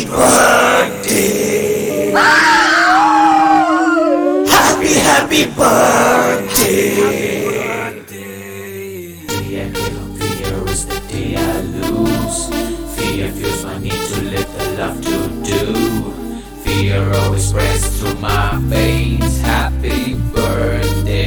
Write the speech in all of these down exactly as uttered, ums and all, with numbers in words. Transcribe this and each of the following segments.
Happy birthday! Happy, happy birthday! Fear, fear is the day I lose. Fear fuels my need to live the love to do. Fear always spreads through my veins. Happy birthday.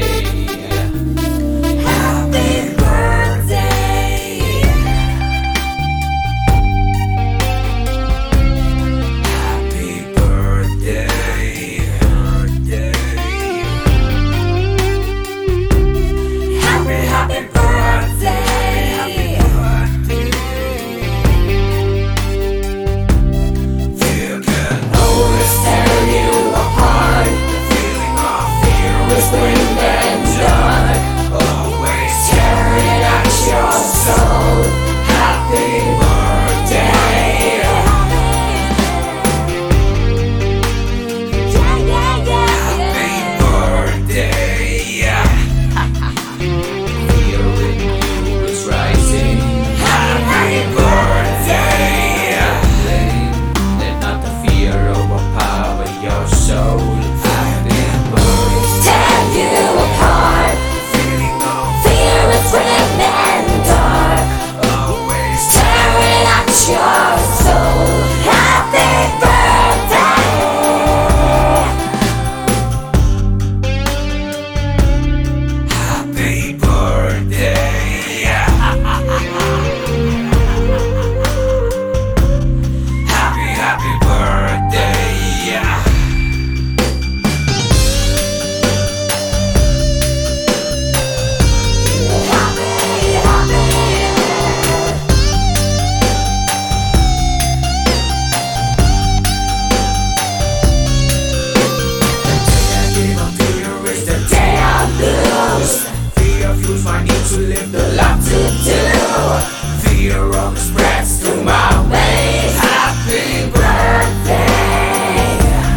I need to live the life to do. Fear always spreads through my veins. Happy birthday.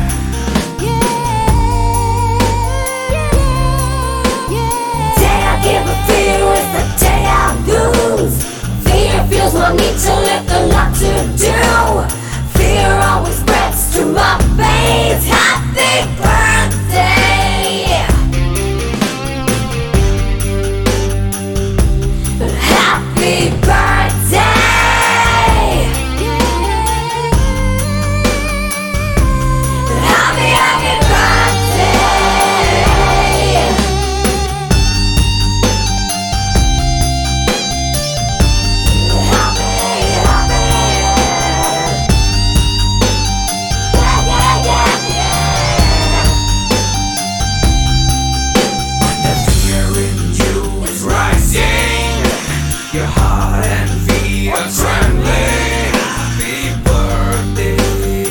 Day I give a fear is the day I lose. Fear fuels my need to live the life to do. Fear always spreads through my veins. Happy birthday. Happy birthday! Happy, happy birthday! Happy, happy! Yeah, yeah, yeah, yeah! When the fear in you is rising, your heart and feet are trembling. Happy birthday.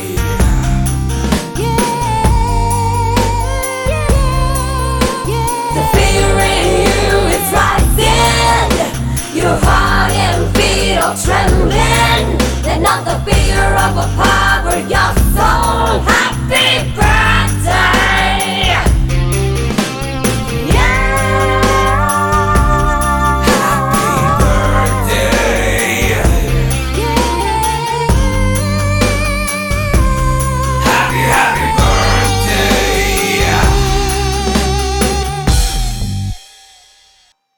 The fear in you is rising. Your heart and feet are trembling. They're not the fear of a power, your soul. Happy birthday.